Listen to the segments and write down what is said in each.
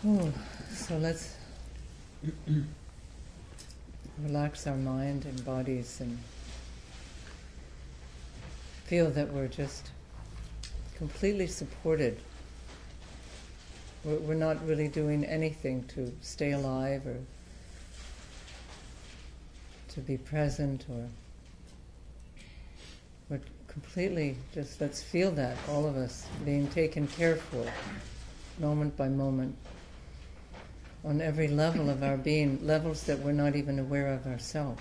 Oh, so let's relax our mind and bodies and feel that we're just completely supported. We're not really doing anything to stay alive or to be present, or we're completely just, let's feel that, all of us, being taken care for, moment by moment, on every level of our being, levels that we're not even aware of ourselves.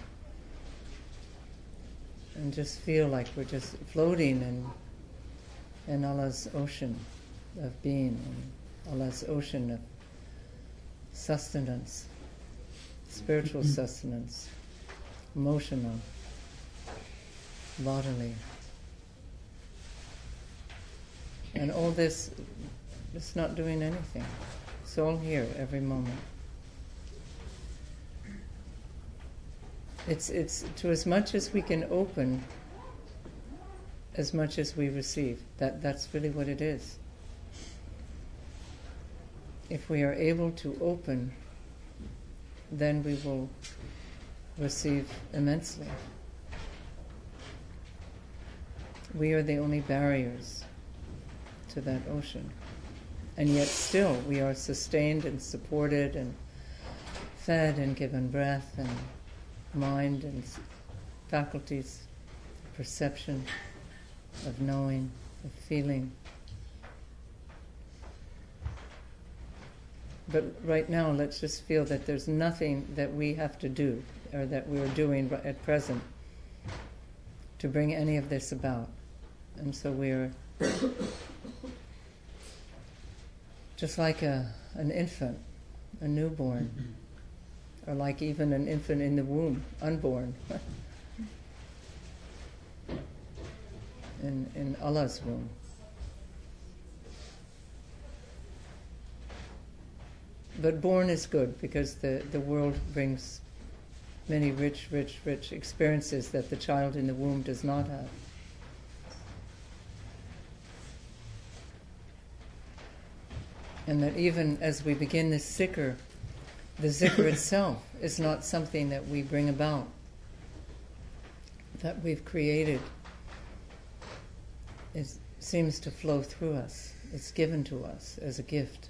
And just feel like we're just floating in Allah's ocean of being, in Allah's ocean of sustenance, spiritual sustenance, emotional, bodily. And all this, it's not doing anything. It's all here every moment. It's to as much as we can open, as much as we receive. That's really what it is. If we are able to open, then we will receive immensely. We are the only barriers to that ocean. And yet still we are sustained and supported and fed and given breath and mind and faculties, perception, of knowing, of feeling. But right now, let's just feel that there's nothing that we have to do, or that we're doing at present, to bring any of this about. And so we're just like an infant, a newborn, or like even an infant in the womb, unborn, in Allah's womb. But born is good, because the world brings many rich experiences that the child in the womb does not have. And that even as we begin this zikr, the zikr itself is not something that we bring about, that we've created. It seems to flow through us. It's given to us as a gift.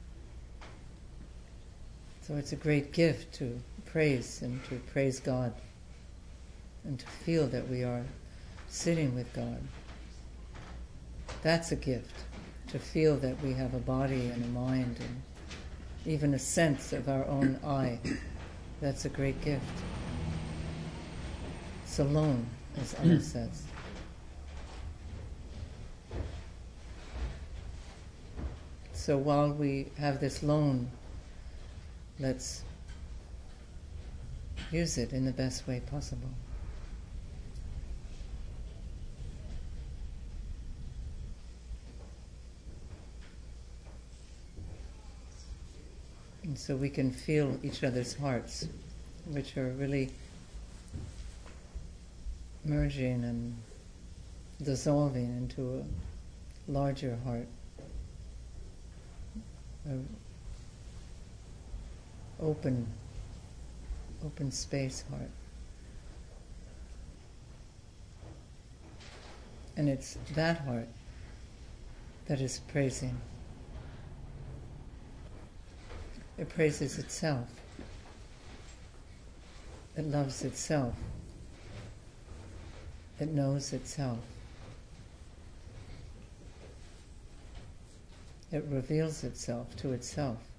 So it's a great gift to praise, and to praise God, and to feel that we are sitting with God. That's a gift, to feel that we have a body and a mind and even a sense of our own I. That's a great gift. It's alone, as Allah says. So while we have this loan, let's use it in the best way possible. And so we can feel each other's hearts, which are really merging and dissolving into a larger heart, an open space heart. And it's that heart that is praising. It praises itself. It loves itself. It knows itself. It reveals itself to itself.